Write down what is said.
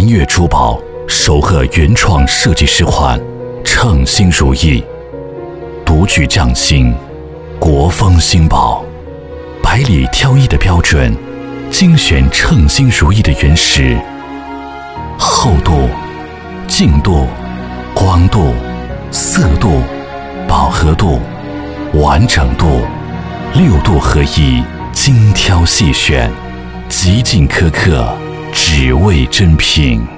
南粤珠宝首贺原创设计师款，称心如意，独具匠心，国风新宝，百里挑一的标准，精选称心如意的原石，厚度、净度、光度、色度、饱和度、完整度6度合一，精挑细选，极尽苛刻，只为真品。